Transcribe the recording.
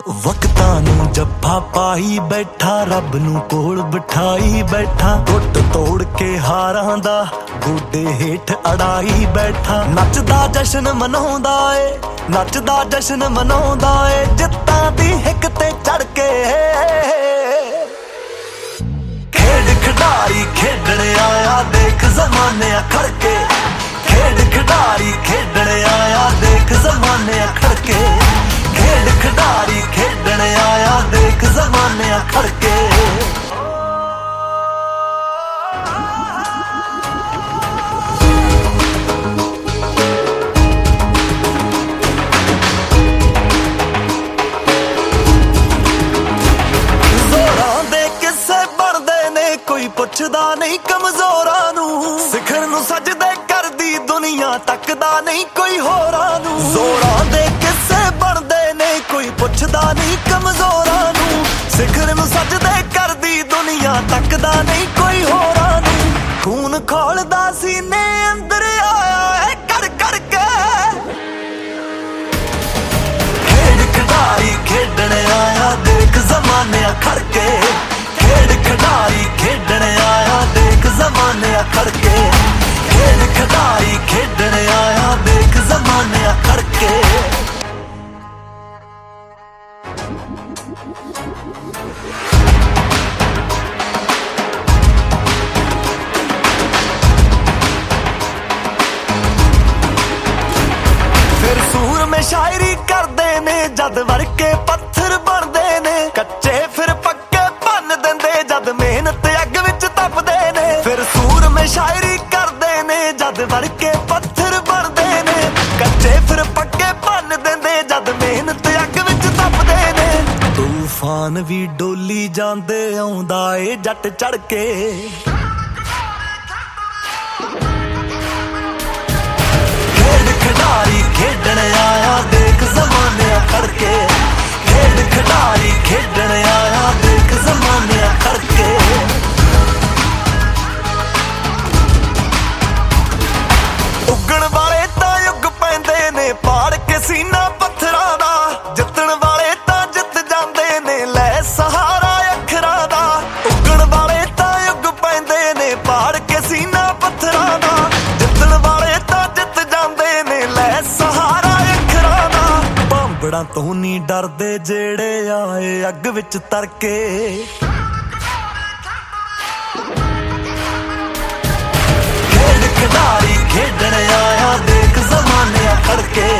ਵਕਤਾਂ ਨੂੰ ਜੱਫਾ ਪਾਈ ਬੈਠਾ, ਰੱਬ ਨੂੰ ਕੋਲ ਬਿਠਾਈ ਬੈਠਾ, ਟੁੱਟ ਤੋੜ ਕੇ ਹਾਰਾਂ ਦਾ ਗੋਡੇ ਹੇਠ ਅੜਾਈ ਬੈਠਾ। ਨੱਚਦਾ ਜਸ਼ਨ ਮਨਾਉਂਦਾ ਏ, ਨੱਚਦਾ ਜਸ਼ਨ ਮਨਾਉਂਦਾ ਏ, ਜਿੱਤਾਂ ਦੀ ਹਿੱਕ ਤੇ ਚੜ ਕੇ। ਖੇਡ ਖਿਡਾਰੀ ਖੇਡਣ ਆਇਆ, ਦੇਖ ਜ਼ਮਾਨੇ ਖੜ ਕੇ। ਖੇਡ ਖਿਡਾਰੀ ਖੇਡਣ ਆਇਆ, ਦੇਖ ਜ਼ਮਾਨੇ ਖੜ ਕੇ। ਖੇਡ ਖਿਡਾਰੀ ਖੇਡਣ ਆਇਆ, ਦੇਖ ਜ਼ਮਾਨੇ ਖੜ ਕੇ। ਜ਼ੋਰਾਂ ਦੇ ਕਿੱਸੇ ਬਣਦੇ ਨੇ, ਕੋਈ ਪੁੱਛਦਾ ਨਹੀਂ ਕਮਜ਼ੋਰਾਂ ਨੂੰ। ਸਿਖਰ ਨੂੰ ਸਜਦੇ ਕਰਦੀ ਦੁਨੀਆ, ਤੱਕਦਾ ਨਹੀਂ ਕੋਈ ਹੋਰਾਂ ਨੂੰ। ਜ਼ੋਰਾਂ ਦੇ ਕਿੱਸੇ ਬਣਦੇ ਨੇ, ਕੋਈ ਪੁੱਛਦਾ ਨਹੀਂ ਕਮਜ਼ੋਰਾਂ ਨੂੰ। ਸਿਖਰ ਨੂੰ ਸਜਦੇ ਕਰਦੀ ਦੁਨੀਆ, ਤੱਕਦਾ ਨਹੀਂ ਕੋਈ ਹੋਰਾਂ ਨੂੰ। ਖੂਨ ਖੋਲਦਾ ਸੀਨੇ ਅੰਦਰ ਆਇਆ ਏ ਕੜ ਕੜ ਕੇ। ਖੇਡ ਖਿਡਾਰੀ ਖੇਡਣ ਆਇਆ, ਦੇਖ ਜ਼ਮਾਨੇ ਖੜ ਕੇ। ਖੇਡ ਖਿਡਾਰੀ ਖੇਡਣ ਆਇਆ, ਦੇਖ ਜ਼ਮਾਨੇ ਖੜ ਕੇ। ਖੇਡ ਖਿਡਾਰੀ ਖੇਡਣ ਆਇਆ, ਦੇਖ ਜ਼ਮਾਨੇ ਖੜ ਕੇ। ਫਿਰ ਸੂਰ ਮੇ ਸ਼ਾਇਰੀ ਕਰਦੇ ਨੇ, ਜਦ ਵਰਕੇ ਪੱਥਰ ਬਣਦੇ ਨੇ। ਕੱਚੇ ਫਿਰ ਪੱਕੇ ਭੰਨ ਦਿੰਦੇ, ਜਦ ਮਿਹਨਤ ਅੱਗ ਵਿੱਚ ਤਪਦੇ ਨੇ। ਫਿਰ ਸੂਰ ਮੇ ਸ਼ਾਇਰੀ ਕਰਦੇ ਨੇ, ਜਦ ਵਰਕੇ ਪੱਥਰ ਬਣਦੇ ਨੇ। ਕੱਚੇ ਫਿਰ ਪੱਕੇ ਭੰਨ ਦਿੰਦੇ, ਜਦ ਮਿਹਨਤ ਅੱਗ ਵਿੱਚ ਤਪਦੇ ਨੇ। ਤੂਫਾਨ ਵੀ ਡੋਲੀ ਜਾਂਦੇ, ਆਉਂਦਾ ਏ ਜੱਟ ਚੜ ਕੇ। ਖੇਡ ਖਿਡਾਰੀ ਖੇਡਣ ਆਇਆ, ਦੇਖ ਜ਼ਮਾਨੇ ਖੜ ਕੇ। ਖੇਡ ਖਿਡਾਰੀ ਖੇਡਣ ਆਇਆ, ਦੇਖ ਜ਼ਮਾਨੇ ਖੜ ਕੇ। ਉੱਗਣ ਵਾਲੇ ਤਾਂ ਉੱਗ ਪੈਂਦੇ ਨੇ, ਪਾੜ ਕੇ ਸੀਨਾ ਪੱਥਰਾਂ ਦਾ। ਜਿੱਤਣ ਵਾਲੇ ਤਾਂ ਜਿੱਤ ਜਾਂਦੇ ਨੇ, ਲੈ ਸਹਾਰਾ ਅੱਖਰਾਂ ਦਾ। ਉੱਗਣ ਵਾਲੇ ਤਾਂ ਉੱਗ ਪੈਂਦੇ ਨੇ, ਪਾੜ ਕੇ ਸੀਨਾ ਪੱਥਰਾਂ ਦਾ। ਜਿੱਤਣ ਵਾਲੇ ਤਾਂ ਜਿੱਤ ਜਾਂਦੇ ਨੇ, ਲੈ ਸਹਾਰਾ ਅੱਖਰਾਂ ਦਾ। ਭਾਂਬੜਾਂ ਤੋਂ ਨਹੀਂ ਡਰਦੇ ਜਿਹੜੇ ਆਏ ਅੱਗ ਵਿੱਚ ਤਰ ਕੇ। ਖੇਡ ਖਿਡਾਰੀ ਖੇਡਣ ਆਇਆ, ਦੇਖ ਜ਼ਮਾਨੇ ਖੜ ਕੇ।